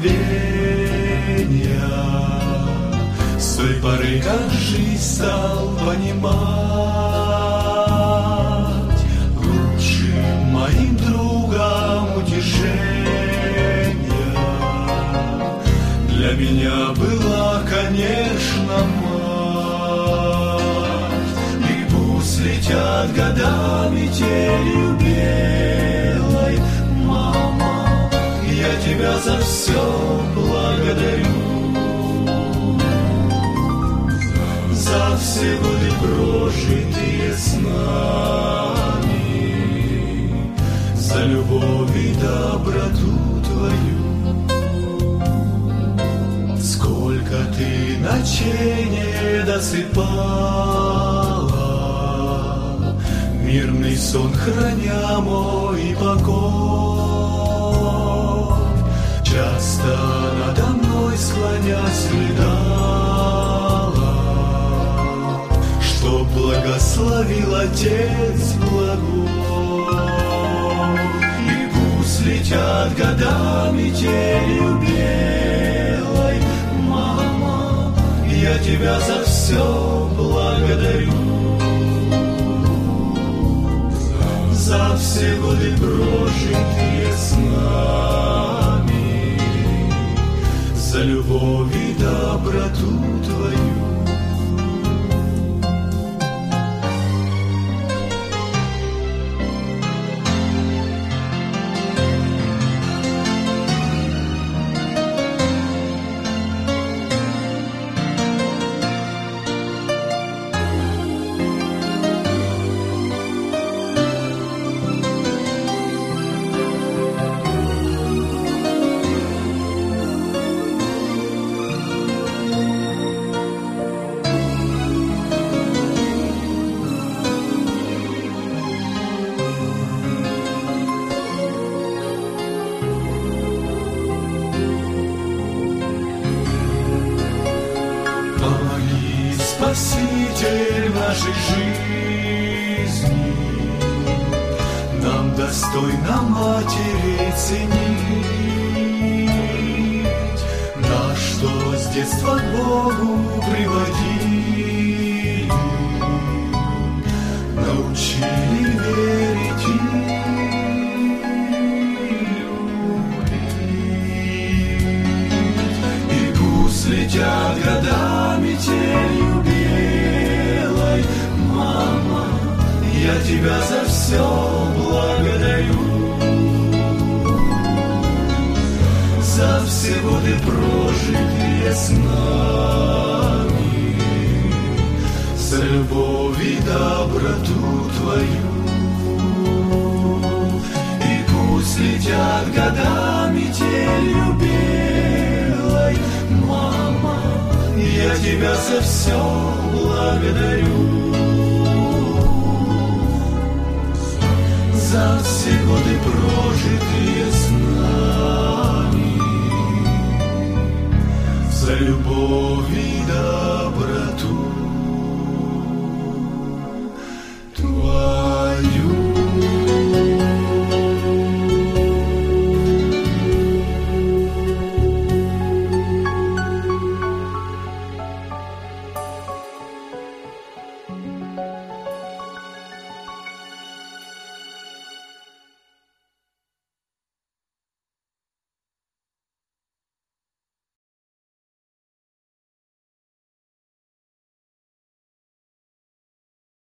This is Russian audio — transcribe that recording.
мгновенья. С той поры, как жизнь стал понимать, лучшим моим другом утешения для меня была, конечно, мать. И пусть летят года метелью белой, мама, я тебя за все благодарю. За все годы, прожитые с нами, за любовь и доброту твою. Сколько ты ночей не досыпала, мирный сон храня мой покой. Часто надо мной склонясь рыдала, что благословил Отец благой. И пусть летят года метелью белой, мама, я тебя за все благодарю. За все годы, прожитые с нами, за любовь и доброту твою. Спаситель нашей жизни, нам достойно матери ценить, нас, что с детства к Богу приводили, научили верить и любить. И пусть летят года метелью белой, мама, я тебя за все благодарю. За все годы, прожитые с нами, за любовь и доброту твою. И пусть летят года метелью белой, мама, я тебя за все благодарю. За все годы, прожитые с нами, за любовь и доброту